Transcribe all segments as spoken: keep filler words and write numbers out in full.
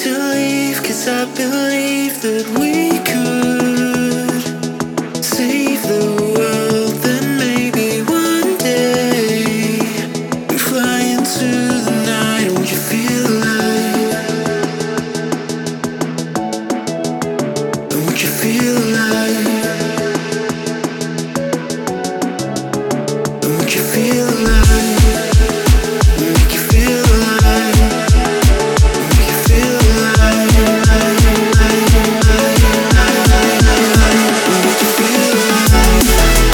to leave, 'cause I believe that we could save the world. Then maybe one day we fly into the night. Won't you feel alive? Won't you feel alive? Won't you feel alive? Make you feel alive. Make you feel alive. Make you feel alive.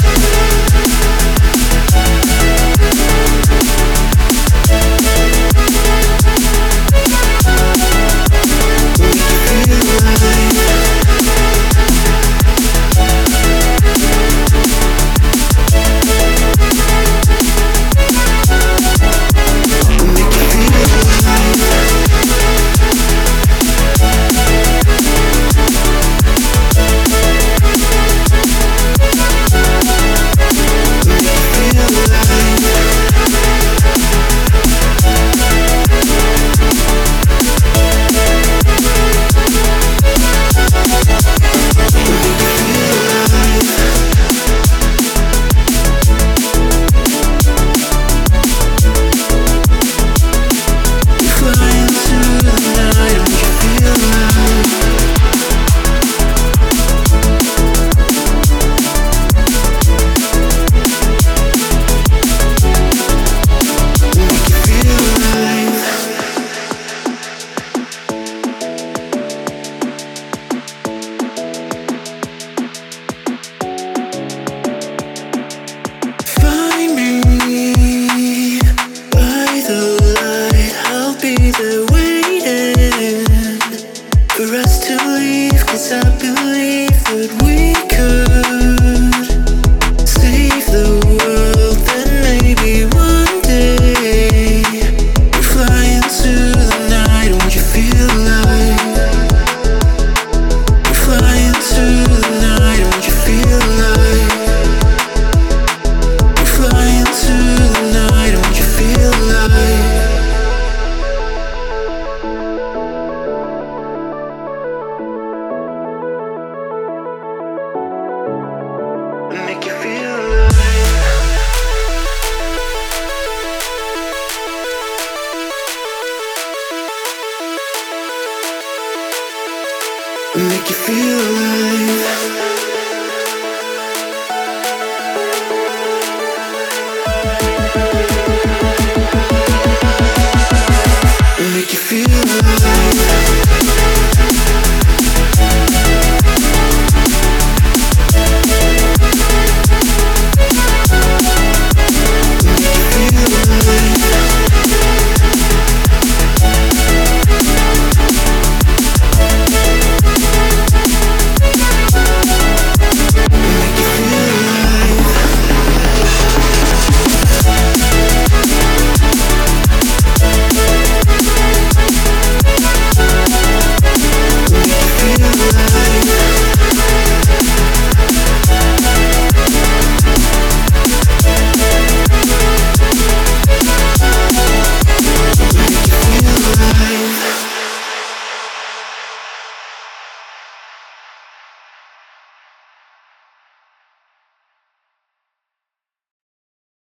Make you feel alive. Make you feel alive.